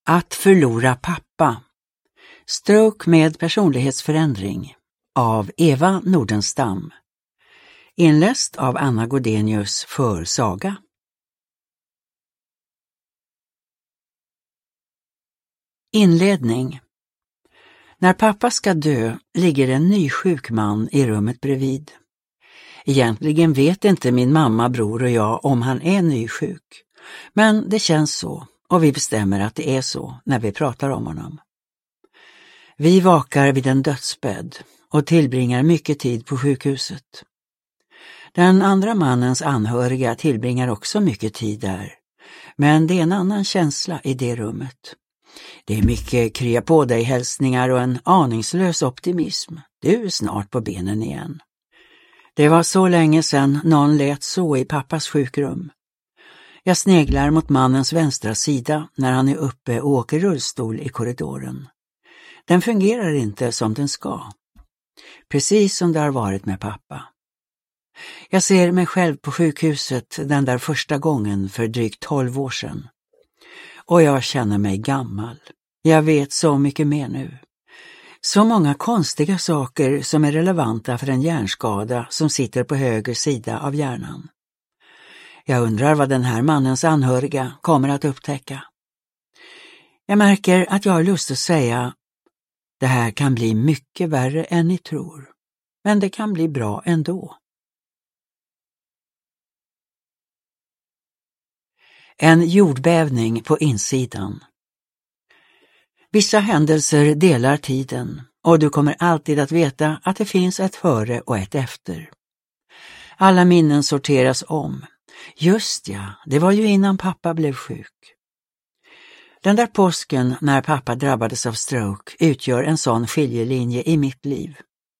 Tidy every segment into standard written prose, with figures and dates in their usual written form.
Att förlora pappa. Stroke med personlighetsförändring av Eva Nordenstam. Inläst av Anna Godenius för Saga. Inledning. När pappa ska dö ligger en nysjuk man i rummet bredvid. Egentligen vet inte min mamma, bror och jag om han är nysjuk. Men det känns så och vi bestämmer att det är så när vi pratar om honom. Vi vakar vid en dödsbädd och tillbringar mycket tid på sjukhuset. Den andra mannens anhöriga tillbringar också mycket tid där. Men det är en annan känsla i det rummet. Det är mycket krya på dig hälsningar och en aningslös optimism. Du är snart på benen igen. Det var så länge sedan någon lät så i pappas sjukrum. Jag sneglar mot mannens vänstra sida när han är uppe och åker rullstol i korridoren. Den fungerar inte som den ska. Precis som det har varit med pappa. Jag ser mig själv på sjukhuset den där första gången för drygt 12 år sedan. Och jag känner mig gammal. Jag vet så mycket mer nu. Så många konstiga saker som är relevanta för en hjärnskada som sitter på höger sida av hjärnan. Jag undrar vad den här mannens anhöriga kommer att upptäcka. Jag märker att jag har lust att säga: det här kan bli mycket värre än ni tror. Men det kan bli bra ändå. En jordbävning på insidan. Vissa händelser delar tiden och du kommer alltid att veta att det finns ett före och ett efter. Alla minnen sorteras om. Just ja, det var ju innan pappa blev sjuk. Den där påsken när pappa drabbades av stroke utgör en sån skiljelinje i mitt liv.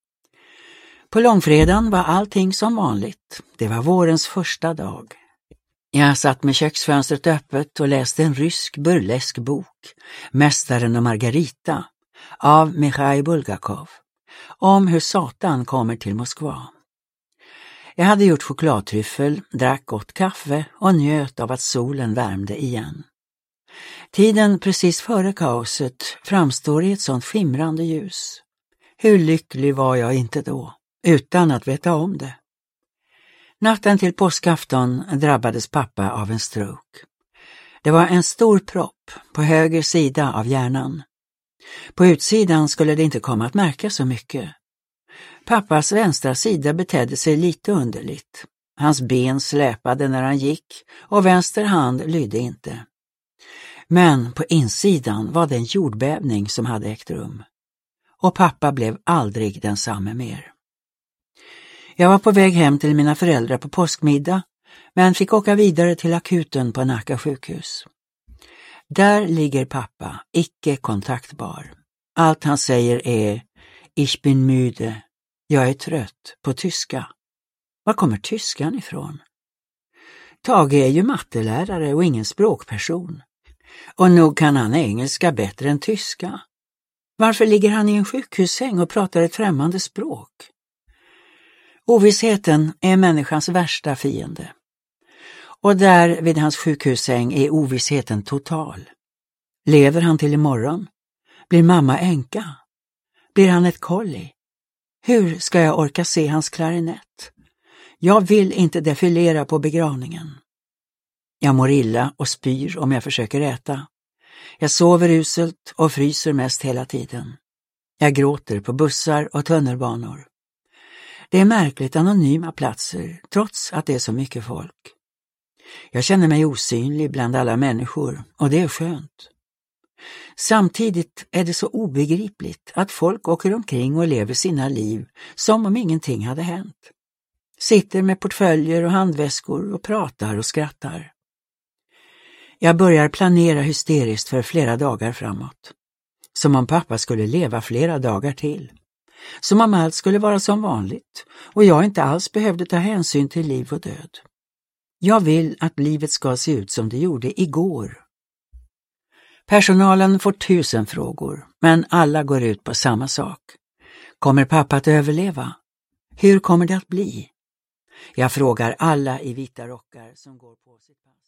På långfredagen var allting som vanligt. Det var vårens första dag. Jag satt med köksfönstret öppet och läste en rysk burlesk bok, Mästaren och Margarita, av Mikhail Bulgakov, om hur Satan kommer till Moskva. Jag hade gjort chokladtryffel, drack gott kaffe och njöt av att solen värmde igen. Tiden precis före kaoset framstår i ett sånt skimrande ljus. Hur lycklig var jag inte då, utan att veta om det. Natten till påskafton drabbades pappa av en stroke. Det var en stor propp på höger sida av hjärnan. På utsidan skulle det inte komma att märka så mycket. Pappas vänstra sida betedde sig lite underligt. Hans ben släpade när han gick och vänster hand lydde inte. Men på insidan var det en jordbävning som hade ägt rum. Och pappa blev aldrig densamme mer. Jag var på väg hem till mina föräldrar på påskmiddag, men fick åka vidare till akuten på Nacka sjukhus. Där ligger pappa, icke kontaktbar. Allt han säger är "Ich bin müde", jag är trött, på tyska. Var kommer tyskan ifrån? Tage är ju mattelärare och ingen språkperson. Och nog kan han engelska bättre än tyska. Varför ligger han i en sjukhussäng och pratar ett främmande språk? Ovissheten är människans värsta fiende. Och där vid hans sjukhussäng är ovissheten total. Lever han till imorgon? Blir mamma änka? Blir han ett kolli? Hur ska jag orka se hans klarinett? Jag vill inte defilera på begravningen. Jag mår illa och spyr om jag försöker äta. Jag sover uselt och fryser mest hela tiden. Jag gråter på bussar och tunnelbanor. Det är märkligt anonyma platser, trots att det är så mycket folk. Jag känner mig osynlig bland alla människor, och det är skönt. Samtidigt är det så obegripligt att folk åker omkring och lever sina liv som om ingenting hade hänt. Sitter med portföljer och handväskor och pratar och skrattar. Jag börjar planera hysteriskt för flera dagar framåt. Som om pappa skulle leva flera dagar till. Som om allt skulle vara som vanligt och jag inte alls behövde ta hänsyn till liv och död. Jag vill att livet ska se ut som det gjorde igår. Personalen får 1000 frågor, men alla går ut på samma sak. Kommer pappa att överleva? Hur kommer det att bli? Jag frågar alla i vita rockar som går på sitt pass.